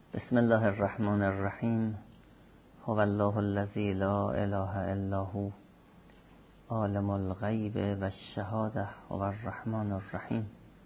بسم الله الرحمن الرحیم. هو الله الذی لا اله الا هو عالم الغیب و الشهاده هو الرحمن الرحیم.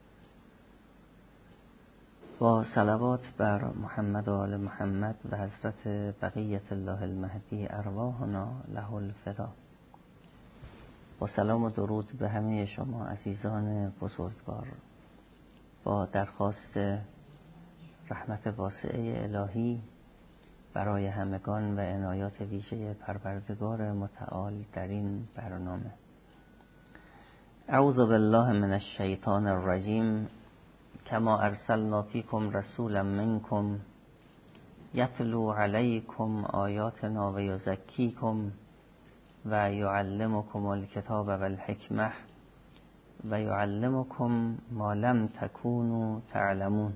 با صلوات بر محمد و آل محمد و حضرت بقیت الله المهدی ارواحنا له الفدا. با سلام و درود به همه شما عزیزان بزرگوار، با درخواست رحمت واسعه الهی برای همگان و عنایات ویژه پروردگار متعال در این برنامه. اعوذ بالله من الشیطان الرجیم. کما ارسلنا فیکم رسولا منکم یتلو علیکم آیاتنا و یزکیکم و یعلمکم الکتاب و الحکمه و یعلمکم ما لم تکونوا تعلمون.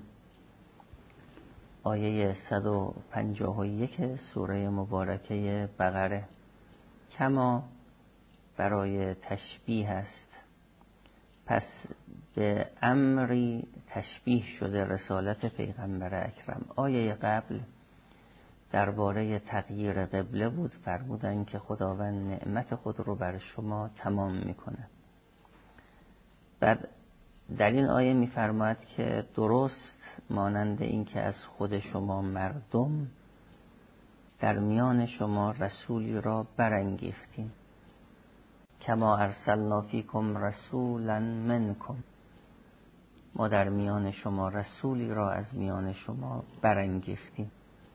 آیه 151 سوره مبارکه بقره. کما برای تشبیه است، پس به امری تشبیه شده رسالت پیغمبر اکرم. آیه قبل درباره تغییر قبله بود، فرمودند که خداوند نعمت خود رو بر شما تمام میکنه. بعد در این آیه میفرماید که درست مانند این که از خود شما مردم در میان شما رسولی را برانگیختیم. کما ارسلنا فیکم رسولا منکم، ما در میان شما رسولی را از میان شما برانگیختیم.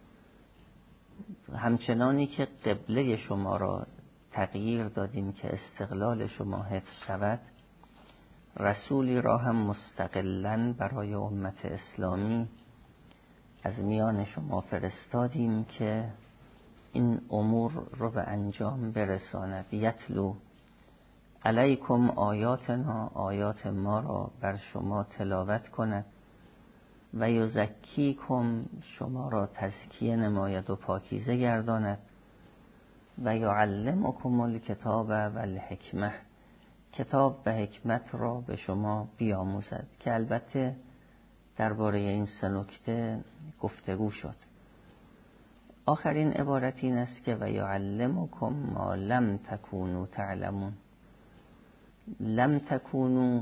همچنانی که قبله شما را تغییر دادیم که استقلال شما حفظ شود، رسولی را هم مستقلاً برای امت اسلامی از میان شما فرستادیم که این امور رو به انجام برساند. یتلو علیکم آیاتنا، آیات ما را بر شما تلاوت کند، و یزکیکم، شما را تزکیه نماید و پاکیزه گرداند، و یعلمکم الکتاب و الحکمه، کتاب و حکمت را به شما بیاموزد. که البته درباره این سه نکته گفتگو شد. آخرین عبارت این است که و یعلمکم ما لم تکونوا تعلمون. لم تکونوا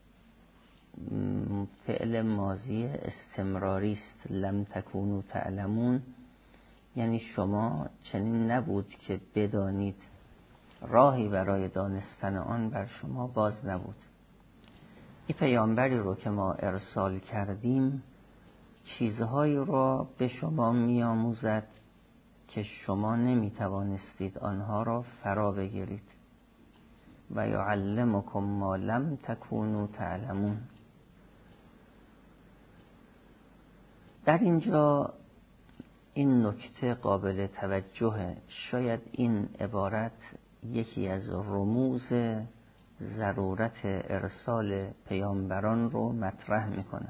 فعل ماضی استمراری است. لم تکونوا تعلمون یعنی شما چنین نبود که بدانید، راهی برای دانستن آن بر شما باز نبود. این پیامبری رو که ما ارسال کردیم چیزهایی را به شما میآموزد که شما نمیتوانستید آنها را فرا بگیرید. و یعلمکم ما لم تکونوا تعلمون. در اینجا این نکته قابل توجه. شاید این عبارت یکی از رموز ضرورت ارسال پیامبران رو مطرح میکنه.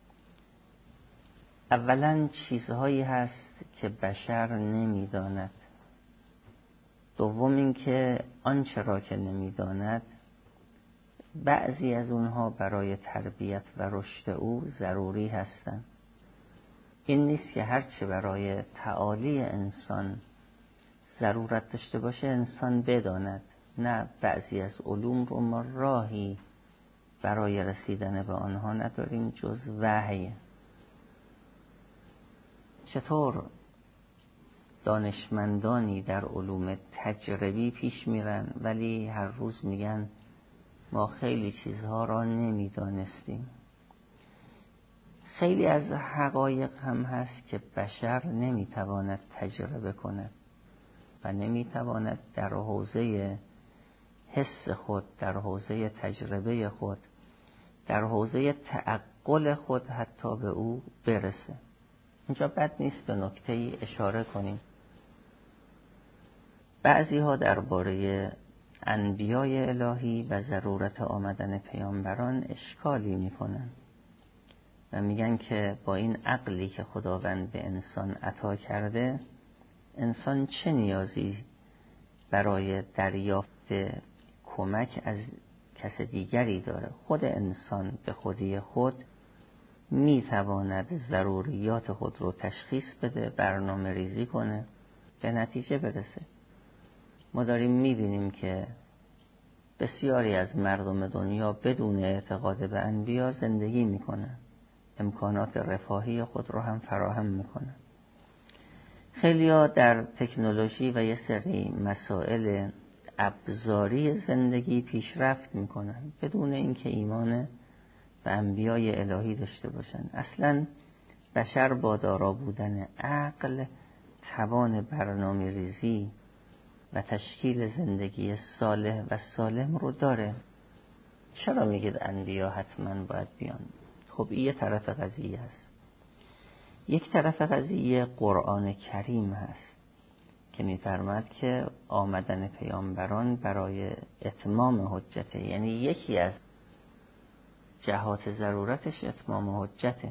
اولا چیزهایی هست که بشر نمیداند. دوم این که آنچه را که نمیداند بعضی از اونها برای تربیت و رشد او ضروری هستند. این نیست که هرچه برای تعالی انسان ضرورت داشته باشه انسان بداند. نه، بعضی از علوم رو ما راهی برای رسیدن به آنها نداریم جز وحی. چطور دانشمندانی در علوم تجربی پیش میرن ولی هر روز میگن ما خیلی چیزها را نمیدانستیم. خیلی از حقایق هم هست که بشر نمیتواند تجربه کند و نمیتواند در حوزه حس خود، در حوزه تجربه خود، در حوزه تعقل خود حتی به او برسه. اینجا بد نیست به نکته‌ای اشاره کنیم. بعضی ها درباره انبیای الهی و ضرورت آمدن پیامبران اشکالی میکنن و میگن که با این عقلی که خداوند به انسان عطا کرده، انسان چه نیازی برای دریافت کمک از کس دیگری داره؟ خود انسان به خودی خود میتواند ضروریات خود رو تشخیص بده، برنامه ریزی کنه، به نتیجه برسه. ما داریم میبینیم که بسیاری از مردم دنیا بدون اعتقاد به انبیا زندگی میکنن، امکانات رفاهی خود رو هم فراهم میکنن. خیلی‌ها در تکنولوژی و یه سری مسائل ابزاری زندگی پیشرفت میکنن بدون اینکه ایمان به انبیای الهی داشته باشن. اصلاً بشر با دارا بودن عقل توان برنامه ریزی و تشکیل زندگی صالح و سالم رو داره. چرا میگید انبیا حتما باید بیان؟ خب این یه طرف قضیه هست. یک طرف قضیه قرآن کریم هست که میفرماد که آمدن پیامبران برای اتمام حجته، یعنی یکی از جهات ضرورتش اتمام حجته.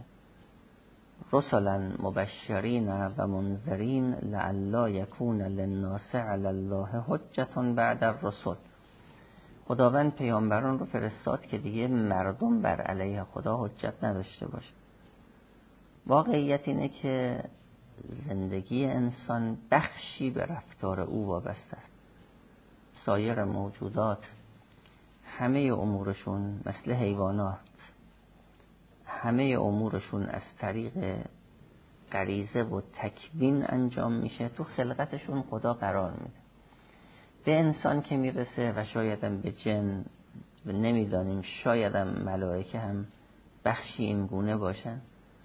رسلا مبشرین و منذرین لعلی یکون للناس علی الله حجة بعد الرسل. خداوند پیامبران رو فرستاد که دیگه مردم بر علیه خدا حجت نداشته باشه. واقعیت اینه که زندگی انسان بخشی به رفتار او وابسته است. سایر موجودات همه امورشون مثل حیوانات، همه امورشون از طریق غریزه و تکوین انجام میشه. تو خلقتشون خدا قرار میده. به انسان که میرسه و شایدم به جن و نمیدانیم، شایدم ملائکه هم بخشی این گونه باشن.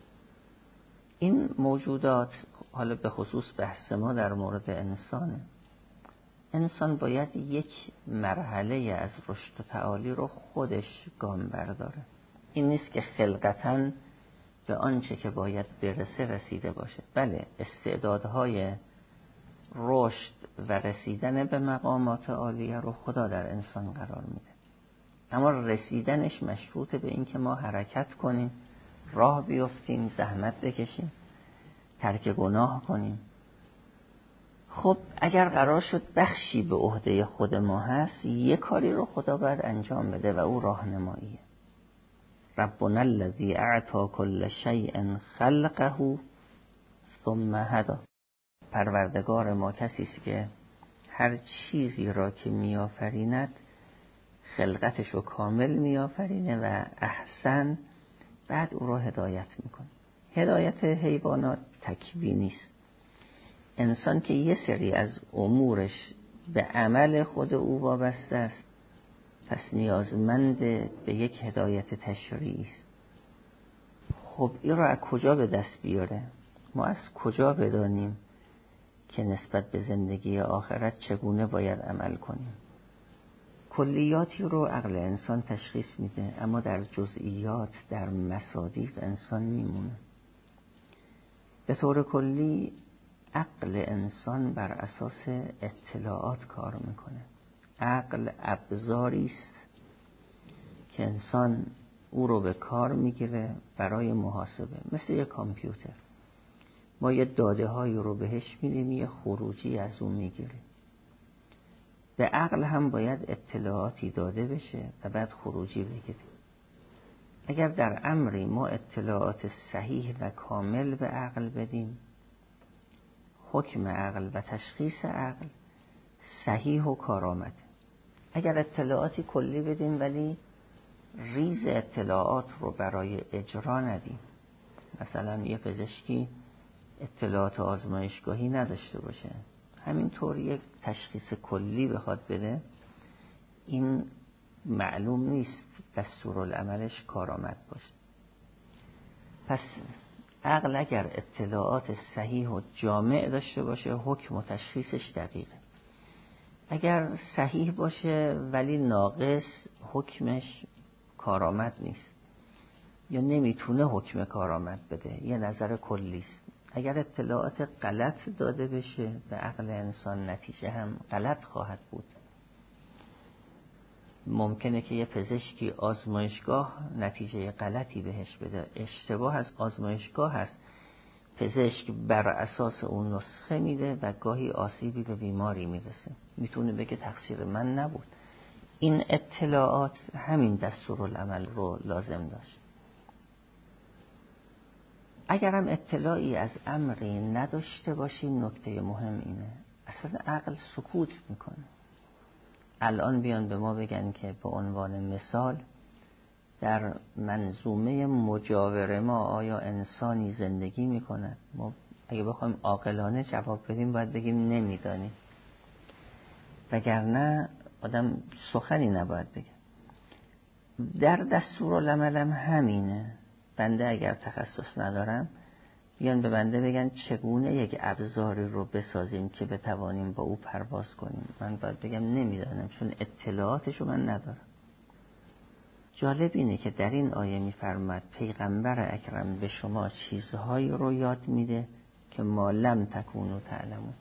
این موجودات، حالا به خصوص بحث ما در مورد انسانه، انسان باید یک مرحله از رشد و تعالی رو خودش گام برداره. این نیست که خلقتاً به آنچه که باید برسه رسیده باشه. بله، استعدادهای رشد و رسیدن به مقامات عالیه رو خدا در انسان قرار میده، اما رسیدنش مشروط به این که ما حرکت کنیم، راه بیفتیم، زحمت بکشیم، ترک گناه کنیم. خب اگر قرار شد بخشی به عهده خود ما هست، یک کاری رو خدا باید انجام بده و او راهنماییه. ربنا الذی اعطی کل شیء خلقه ثم هدی. پروردگار ما کسی است که هر چیزی را که میآفریند خلقتش رو کامل میآفرینه و احسن، بعد او را هدایت میکنه. هدایت حیوانات تکوینی است. انسان که یه سری از امورش به عمل خود او وابسته است، پس نیازمند به یک هدایت تشریعی است. خب این را از کجا به دست بیاره؟ ما از کجا بدانیم که نسبت به زندگی آخرت چگونه باید عمل کنیم؟ کلیاتی رو عقل انسان تشخیص میده، اما در جزئیات، در مصادیق انسان میمونه. به طور کلی عقل انسان بر اساس اطلاعات کار میکنه. عقل ابزاری است که انسان او رو به کار میگیره برای محاسبه، مثل یک کامپیوتر. ما یه داده هایی رو بهش میدیم، یه خروجی از اون میگیریم. به عقل هم باید اطلاعاتی داده بشه و بعد خروجی بگیریم. اگر در امری ما اطلاعات صحیح و کامل به عقل بدیم، حکم عقل و تشخیص عقل صحیح و کارآمد. اگر اطلاعاتی کلی بدیم ولی ریز اطلاعات رو برای اجرا ندیم، مثلا یه پزشکی اطلاعات آزمایشگاهی نداشته باشه، همینطور یک تشخیص کلی بخواد بده، این معلوم نیست دستورالعملش کارآمد باشه. پس عقل اگر اطلاعات صحیح و جامع داشته باشه، حکم و تشخیصش دقیقه. اگر صحیح باشه ولی ناقص، حکمش کارآمد نیست یا نمیتونه حکم کارآمد بده، یه نظر کلی است. اگر اطلاعات غلط داده بشه به عقل انسان، نتیجه هم غلط خواهد بود. ممکنه که یه پزشکی آزمایشگاه نتیجه غلطی بهش بده. اشتباه از آزمایشگاه هست. پزشک بر اساس اون نسخه میده و گاهی آسیبی به بیماری میرسه. میتونه بگه تقصیر من نبود. این اطلاعات همین دستورالعمل رو لازم داشت. اگرم اطلاعی از امری نداشته باشیم، نکته مهم اینه اصلا عقل سکوت میکنه. الان بیان به ما بگن که به عنوان مثال در منظومه مجاور ما آیا انسانی زندگی میکنه؟ ما اگه بخوایم عاقلانه جواب بدیم باید بگیم نمیدانیم، وگرنه آدم سخنی نباید بگه. در دستورالعمل هم همینه. بنده اگر تخصص ندارم بیان به بنده بگن چگونه یک ابزاری رو بسازیم که بتوانیم با او پرواز کنیم، من باید بگم نمیدانم، چون اطلاعاتشو من ندارم. جالب اینه که در این آیه میفرماد پیغمبر اکرم به شما چیزهایی رو یاد میده که ما لم تکونوا تعلمون،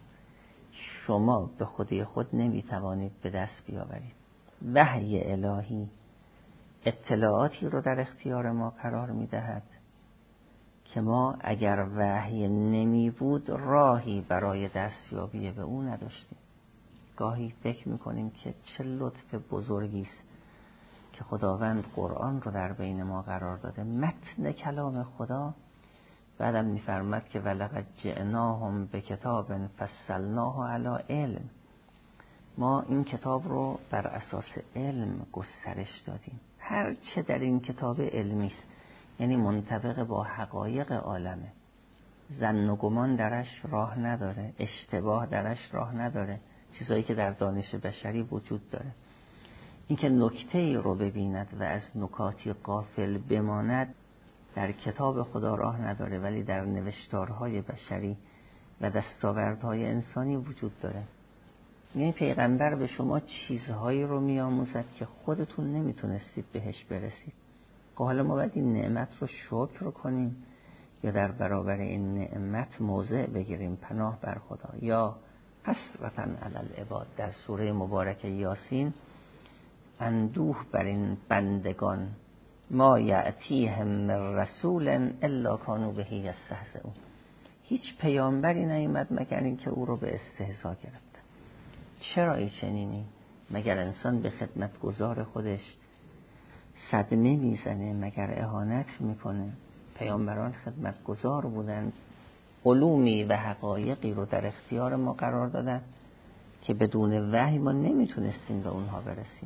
شما به خودی خود نمیتوانید به دست بیاورید. وحی الهی اطلاعاتی رو در اختیار ما قرار میدهد که ما اگر وحی نمی بود راهی برای دستیابی به اون نداشتیم. گاهی فکر میکنیم که چه لطف بزرگی است که خداوند قرآن رو در بین ما قرار داده، متن کلام خدا. بعدم میفرماد که ولقد جئناهم بکتاب فصلناه علی علم، ما این کتاب رو بر اساس علم گسترش دادیم. هر چه در این کتاب علمی است، یعنی منطبق با حقایق عالمه، ظن و گمان درش راه نداره، اشتباه درش راه نداره، چیزایی که در دانش بشری وجود داره. اینکه نکته‌ای رو ببیند و از نکاتی غافل بماند در کتاب خدا راه نداره، ولی در نوشتارهای بشری و دستاوردهای انسانی وجود داره. یعنی پیغمبر به شما چیزهایی رو میآموزد که خودتون نمیتونستید بهش برسید. حالا ما باید این نعمت رو شکر کنیم یا در برابر این نعمت موضع بگیریم پناه بر خدا، یا حسرتاً علی العباد در سوره مبارکه یاسین، اندوه بر این بندگان ما یأتیهم من رسول الا کانوا به یستهزئون. هیچ پیامبری نیامد مگر اینکه او رو به استهزا گرفتن. چرا این چنینی؟ مگر انسان به خدمتگزار خودش صدمه میزنه؟ مگر اهانت میکنه؟ پیامبران خدمتگزار بودن، علومی و حقایقی رو در اختیار ما قرار دادن که بدون وحی ما نمیتونستیم به اونها برسیم.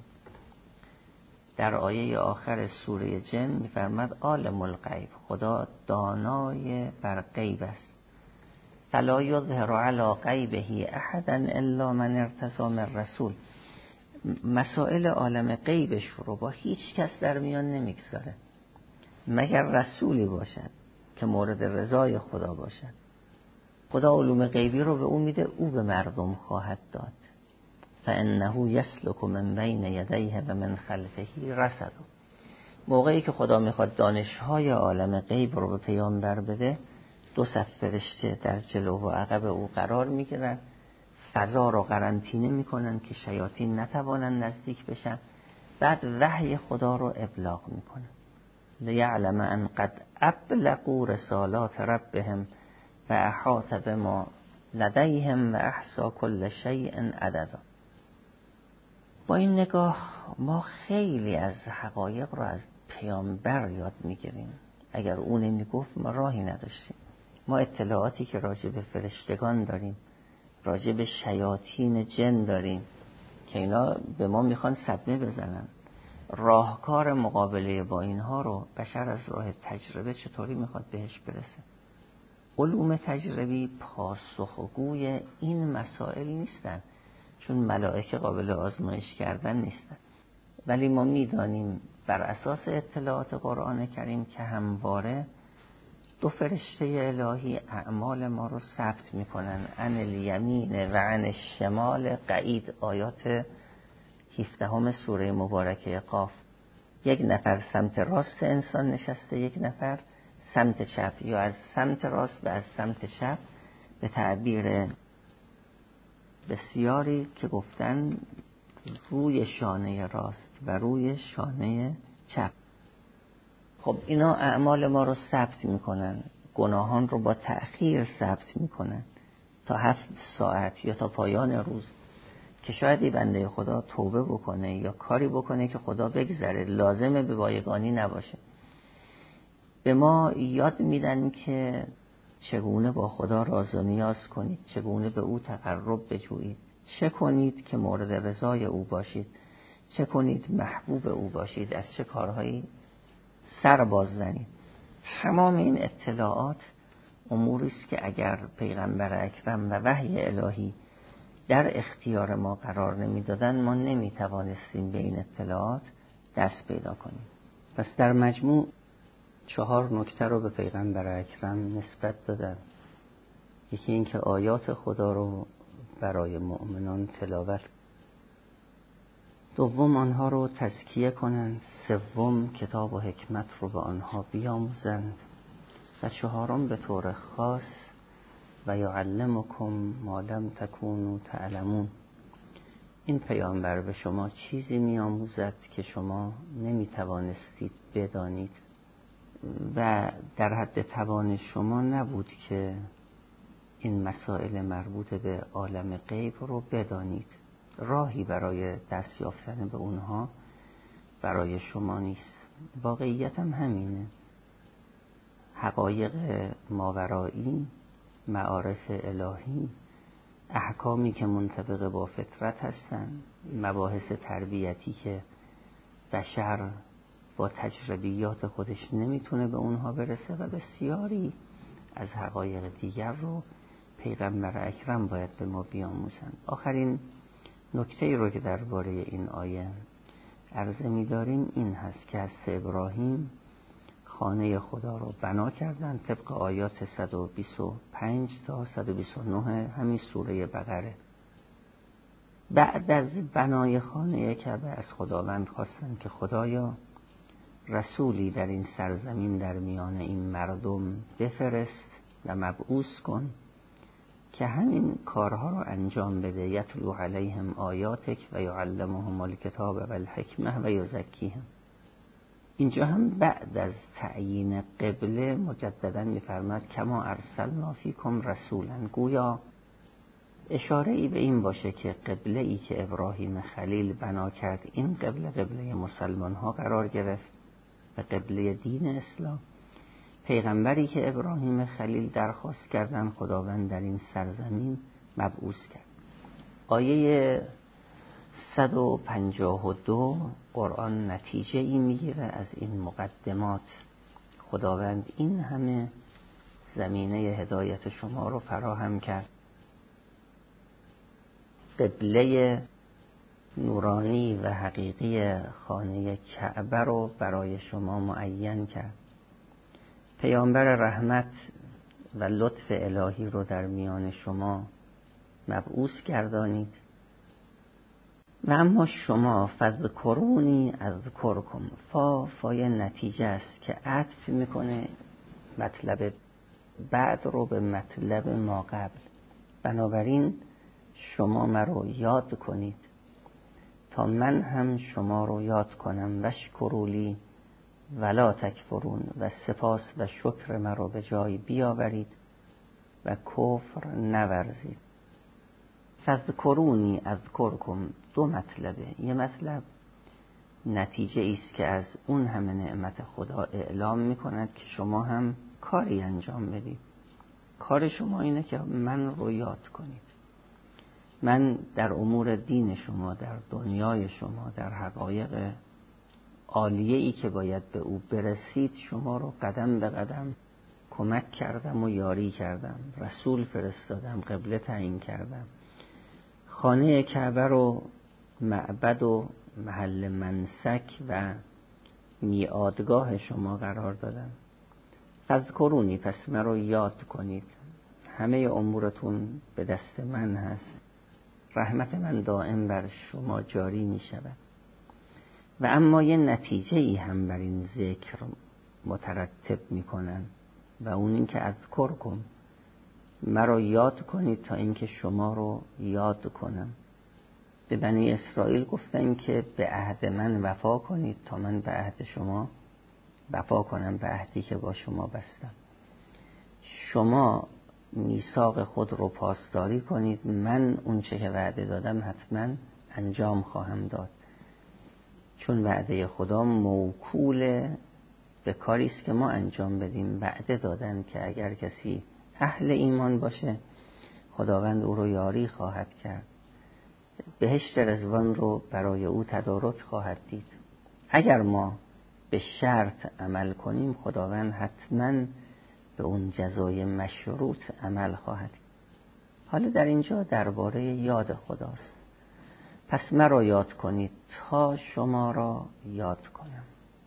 در آیه آخر سوره جن میفرماد عالم الغیب، خدا دانای بر غیب است، فلا یظهر علی غیبه احدا الا من ارتضی من رسول. مسائل عالم غیبش رو با هیچ کس در میان نمیگذاره مگر رسولی باشد که مورد رضای خدا باشد. خدا علوم غیبی رو به او میده، او به مردم خواهد داد. فانه یسلک من بین یدیه و من خلفه رصد. موقعی که خدا میخواد دانشهای عالم غیب رو به پیامبر بده، 2 صف فرشته در جلو و عقب او قرار میگیرن، فضا رو قرنطینه میکنن که شیاطین نتوانن نزدیک بشن، بعد وحی خدا رو ابلاغ میکنن. لیعلم ان قد ابلغوا رسالات ربهم و احاط بما لدیهم و احصى کل شیء عددا. با این نگاه ما خیلی از حقایق رو از پیامبر یاد میگیریم. اگر او نمیگفت ما راهی نداشتیم. ما اطلاعاتی که راجع به فرشتگان داریم، راجع به شیاطین جن داریم که اینا به ما میخوان صدمه بزنن، راهکار مقابله با اینها رو بشر از راه تجربه چطوری میخواد بهش برسه؟ علوم تجربی پاسخگوی این مسائل نیستن، چون ملائکه قابل آزمایش کردن نیستن. ولی ما میدانیم بر اساس اطلاعات قرآن کریم که همواره 2 فرشته الهی اعمال ما رو ثبت میکنن. عن الیمین و عن الشمال قعید، آیات 17 سوره مبارکه قاف. 1 نفر سمت راست انسان نشسته، 1 نفر سمت چپ، یا از سمت راست و از سمت چپ، به تعبیر بسیاری که گفتن روی شانه راست و روی شانه چپ. خب اینا اعمال ما رو ثبت میکنن، گناهان رو با تأخیر ثبت میکنن تا 7 ساعت یا تا پایان روز، که شاید این بنده خدا توبه بکنه یا کاری بکنه که خدا بگذره، لازمه به بایگانی نباشه. به ما یاد میدن که چگونه با خدا راز و نیاز کنید، چگونه به او تقرب بجویید، چه کنید که مورد رضای او باشید، چه کنید محبوب او باشید، از چه کارهایی سر باز زنید. تمام این اطلاعات اموری است که اگر پیغمبر اکرم و وحی الهی در اختیار ما قرار نمیدادن ما نمیتوانستیم به این اطلاعات دست پیدا کنیم. پس در مجموع 4 نکته رو به پیغمبر اکرم نسبت دادن. یکی این که آیات خدا رو برای مؤمنان تلاوت، دوم آنها رو تزکیه کنند، سوم کتاب و حکمت رو به آنها بیاموزند و چهارم به طور خاص و یعلمکم ما لم تکونوا تعلمون، این پیامبر به شما چیزی میآموزد که شما نمیتوانستید بدانید و در حد توان شما نبود که این مسائل مربوط به عالم غیب رو بدانید. راهی برای دست یافتن به اونها برای شما نیست. واقعیت هم همینه. حقایق ماورایی، معارف الهی، احکامی که منطبق با فطرت هستن، مباحث تربیتی که بشر با تجربیات خودش نمیتونه به اونها برسه و بسیاری از حقایق دیگر رو پیغمبر اکرم باید به ما بیاموزن. آخرین نکته ای رو که درباره این آیه عرضه می‌داریم این هست که حضرت ابراهیم خانه خدا رو بنا کردن طبق آیات 125 تا 129 همین سوره بقره. بعد از بنای خانه کعبه از خداوند خواستن که خدایا رسولی در این سرزمین در میان این مردم بفرست و مبعوث کن که همین کارها رو انجام بده. یتلو علیهم آیاتک و یعلمهم الکتاب و الحکمه و یزکیهم. اینجا هم بعد از تعیین قبله مجددا می‌فرماد کما ارسلنا فیکم رسولا، گویا اشاره ای به این باشه که قبله ای که ابراهیم خلیل بنا کرد این قبله مسلمان ها قرار گرفت و قبله دین اسلام. پیغمبری که ابراهیم خلیل درخواست کردن خداوند در این سرزمین مبعوث کرد. آیه 152 قرآن نتیجه ای میگیره از این مقدمات. خداوند این همه زمینه هدایت شما رو فراهم کرد، قبله نورانی و حقیقی خانه کعبه رو برای شما معین کرد، پیامبر رحمت و لطف الهی رو در میان شما مبعوث گردانید و اما شما فذکرونی اذکرکم. فای نتیجه است که عطف میکنه مطلب بعد رو به مطلب ما قبل. بنابراین شما مرا یاد کنید تا من هم شما رو یاد کنم. وشکرولی ولا تکفرون، و سپاس و شکر مرا به جای بیاورید و کفر نورزید. فذکرونی اذکرکم دو مطلبه. یه مطلب نتیجه ایست که از اون همه نعمت خدا اعلام میکند که شما هم کاری انجام بدید. کار شما اینه که من رو یاد کنید. من در امور دین شما، در دنیای شما، در حقایق عالیه ای که باید به او برسید شما رو قدم به قدم کمک کردم و یاری کردم، رسول فرستادم، قبله تعیین کردم، خانه کعبه رو معبد و محل منسک و میعادگاه شما قرار دادم. فذکرونی، پس من رو یاد کنید. همه امورتون به دست من هست، رحمت من دائم بر شما جاری می شود. و اما یه نتیجه ای هم بر این ذکر مترتب می کنن و اون این که اذکرکم، مرا یاد کنید تا اینکه شما رو یاد کنم. به بنی اسرائیل گفتن که به عهد من وفا کنید تا من به عهد شما وفا کنم، به عهدی که با شما بستم. شما میثاق خود رو پاسداری کنید، من اون چه که وعده دادم حتما انجام خواهم داد، چون وعده خدا موکول به کاری است که ما انجام بدیم. وعده دادن که اگر کسی اهل ایمان باشه خداوند او رو یاری خواهد کرد، بهشت رضوان رو برای او تدارک خواهد دید. اگر ما به شرط عمل کنیم خداوند حتما به اون جزای مشروط عمل خواهد. حالا در اینجا درباره یاد خداست. پس مرا یاد کنید تا شما را یاد کنم.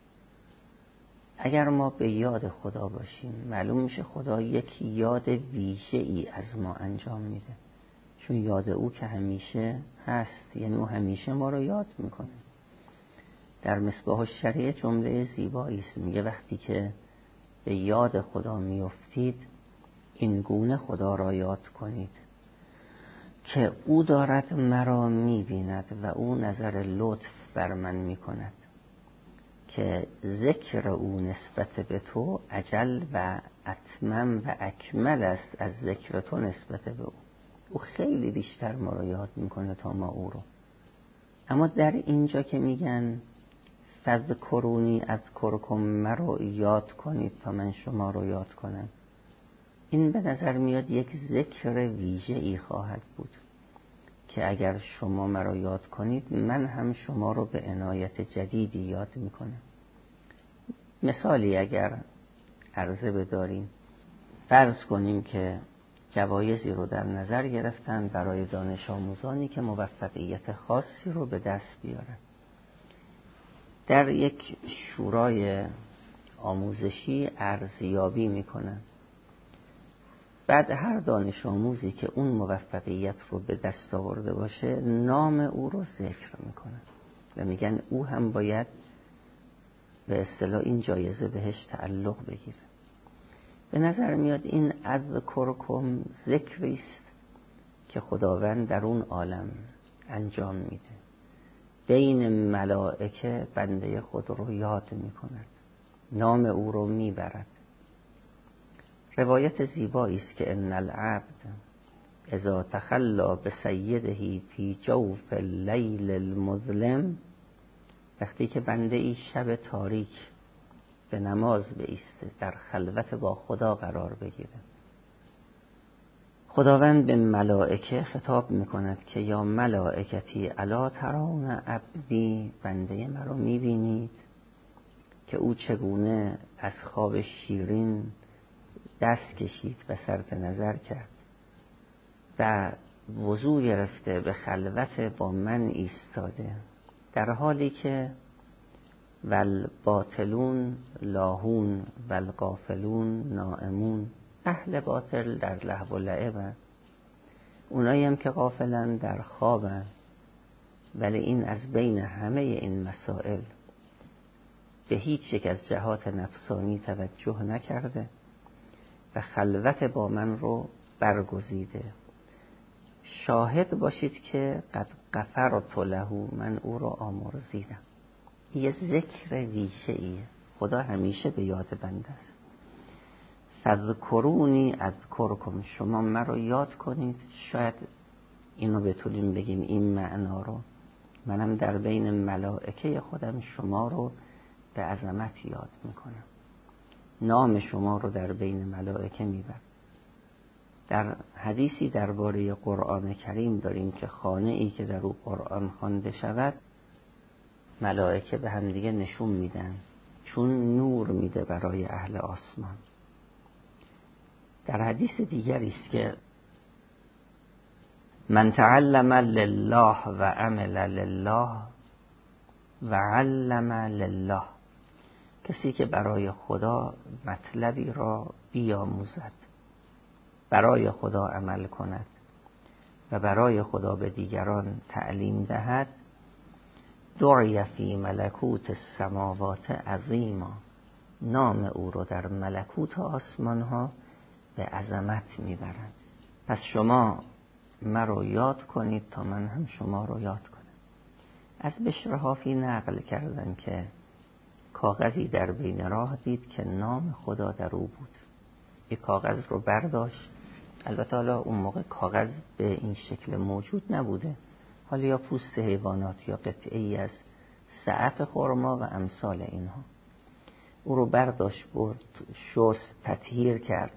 اگر ما به یاد خدا باشیم معلوم میشه خدا یک یاد ویژه ای از ما انجام میده، چون یاد او که همیشه هست، یعنی او همیشه ما رو یاد میکنه. در مصباح الشریعه جمله زیبایی است، میگه وقتی که به یاد خدا میافتید این گونه خدا را یاد کنید که او دارد مرا میبیند و او نظر لطف بر من میکند، که ذکر او نسبت به تو اجل و اتمم و اکمل است از ذکر تو نسبت به او. او خیلی بیشتر ما رو یاد میکنه تا ما او رو. اما در اینجا که میگن فذکرونی اذکرکم، مرا یاد کنید تا من شما رو یاد کنم، این به نظر میاد یک ذکر ویژه ای خواهد بود که اگر شما مرا یاد کنید من هم شما رو به عنایت جدیدی یاد میکنم. مثالی اگر عرضه بداریم، فرض کنیم که جوایزی رو در نظر گرفتن برای دانش آموزانی که موفقیت خاصی رو به دست بیارن. در یک شورای آموزشی ارزیابی میکنن. بعد هر دانش آموزی که اون موفقیت رو به دست آورده باشه نام او رو ذکر میکنن و میگن او هم باید به اصطلاح این جایزه بهش تعلق بگیره. به نظر میاد این اذکرکم ذکری است که خداوند در اون عالم انجام میده، بین ملائکه بنده خود رو یاد میکند، نام او رو میبرد. روایت زیبایی است که ان العبد اذا تخلا بسیده فی جوف اللیل المظلم، وقتی که بنده ای شب تاریک به نماز بایسته، در خلوت با خدا قرار بگیره، خداوند به ملائکه خطاب میکند که یا ملائکتی الا ترون عبدی، بنده مرا میبینید که او چگونه از خواب شیرین دست کشید و صرف نظر کرد و وضو گرفته به خلوت با من ایستاده، در حالی که والباطلون لاهون والغافلون نائمون، اهل باطل در لهو و لعب، اونایی هم که غافلن در خوابن، ولی این از بین همه این مسائل به هیچ یک از جهات نفسانی توجه نکرده و خلوت با من رو برگزیده. شاهد باشید که قد غفرت له، من او رو آمرزیدم. یه ذکر ویژه‌ایه، خدا همیشه به یاد بنده است. فذکرونی اذکرکم، شما مرا یاد کنید. شاید اینو بتونیم بگیم این معنا رو، منم در بین ملائکه خودم شما رو به عظمت یاد میکنم، نام شما رو در بین ملائکه میبرم. در حدیثی درباره قرآن کریم داریم که خانه ای که در او قرآن خوانده شود ملائکه به هم دیگه نشون میدن، چون نور میده برای اهل آسمان. در حدیث دیگری است که من تعلم لله و عمل لله و علم لله، کسی که برای خدا مطلبی را بیاموزد، برای خدا عمل کند و برای خدا به دیگران تعلیم دهد، دعی فی ملکوت السماوات عظیما، نام او رو در ملکوت آسمان ها به عظمت میبرند. پس شما مرا یاد کنید تا من هم شما رو یاد کنم. از بشر حافی نقل کردن که کاغذی در بین راه دید که نام خدا در او بود. یک کاغذ رو برداشت، البته حالا اون موقع کاغذ به این شکل موجود نبوده، حالا یا پوست حیوانات یا قطعه‌ای از سعف خرما و امثال اینها. او رو برداشت برد، شست، تطهیر کرد،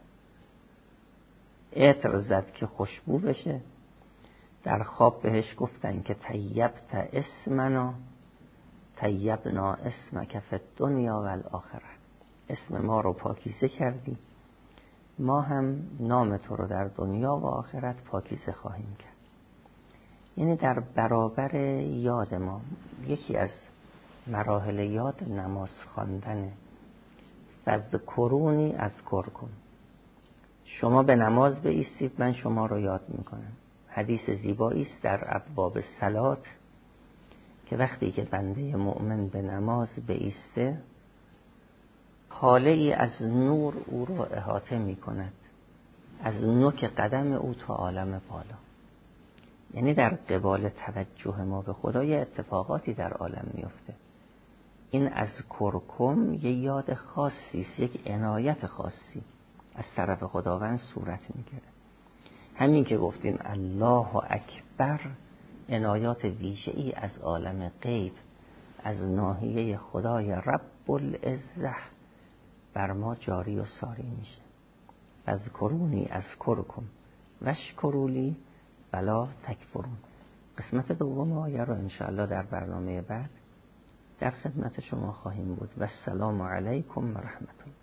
عطر زد که خوشبو بشه. در خواب بهش گفتن که طیبت اسمنا طیبنا اسمک فی الدنیا و الاخره، اسم ما رو پاکیزه کردی، ما هم نام تو رو در دنیا و آخرت پاکیزه خواهیم کرد. یعنی در برابر یاد ما یکی از مراحل یاد نماز خواندن. فذکرونی اذکرکم، شما به نماز بایستید من شما رو یاد میکنم. حدیث زیبایی است در ابواب صلات که وقتی که بنده مؤمن به نماز بایسته، حاله ای از نور او را احاطه میکند، از نوک قدم او تا عالم بالا. یعنی در قبال توجه ما به خدا یه اتفاقاتی در عالم میفته. این از کرکم یه یاد خاصی است، یک عنایت خاصی از طرف خداوند صورت میگیره. همین که گفتیم الله اکبر، عنایات ویژه‌ای از عالم غیب، از ناحیه خدای رب العزه بر ما جاری و ساری میشه. اذکرونی اذکرکم واشکرولی ولا تکفرون. قسمت دوم آیه رو انشاءالله در برنامه بعد در خدمت شما خواهیم بود. و السلام علیکم و رحمت الله.